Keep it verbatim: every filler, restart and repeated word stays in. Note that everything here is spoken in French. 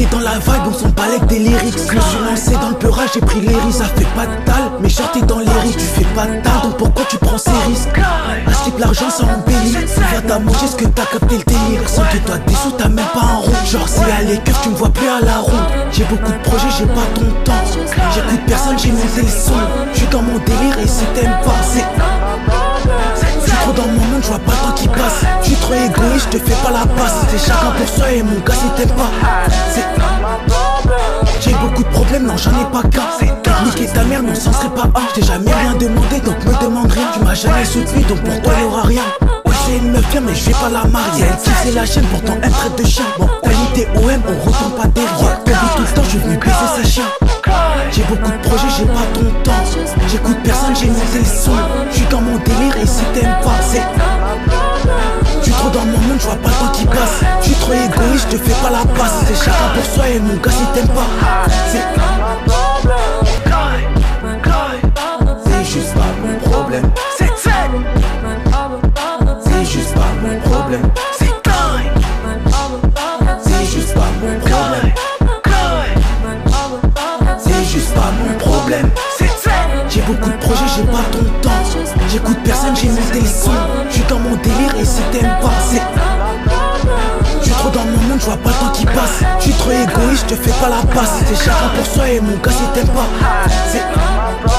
dans la vibe, on s'en balèque des lyrics. Je me suis lancé dans le peurage, j'ai pris les risques. Ça fait pas de dalle, mais sorti dans les risques. Tu fais pas de dalle, donc pourquoi tu prends ces risques? À ce type l'argent ça embellit. Va t'as mangé ce que t'as capté le délire. Sans que toi des sous t'as même pas un rond. Genre c'est à l'écœur, tu me vois plus à la ronde. J'ai beaucoup de projets, j'ai pas ton temps. J'écoute personne, j'ai monté le son. J'suis dans mon délire et si t'aimes pas c'est... J'suis trop dans mon monde, j'vois pas le temps qui passe. J'suis trop égoïste, j'te fais pas la passe. C'est chacun pour soi et mon gars si t'aimes pas c'est... J'ai beaucoup de problèmes, non j'en ai pas qu'un. Niquer ta mère, non c'en serait pas un. J't'ai jamais rien demandé donc me demande rien. Tu m'as jamais soutenu donc pour toi y'aura rien. C'est une meuf bien mais je vais pas la marier. Elle tisse la chaîne pourtant elle traite de chien. Bon qualité O M on retourne pas derrière. T'as vu tout le temps je suis venu baiser sa chien. J'ai beaucoup de projets j'ai pas ton temps. J'écoute personne j'ai monté le son. J'suis dans mon délire et si t'aimes pas c'est... J'suis trop dans mon monde j'vois pas le temps qui passe. J'suis trop égoïste j'te fais pas la passe. C'est chacun pour soi et mon gars si t'aimes pas c'est... C'est juste pas mon problème. C'est C'est juste pas mon problème. C'est C'est juste pas mon problème. C'est juste pas mon problème. J'ai beaucoup de projets, j'ai pas ton temps. J'écoute personne, j'ai monté le son. J'suis dans mon délire et si t'aimes pas c'est... J'suis trop dans mon monde, j'vois pas le temps qui passe. J'suis trop égoïste, j'te fais pas la passe. C'est chacun pour soi et mon gars si t'aimes pas c'est...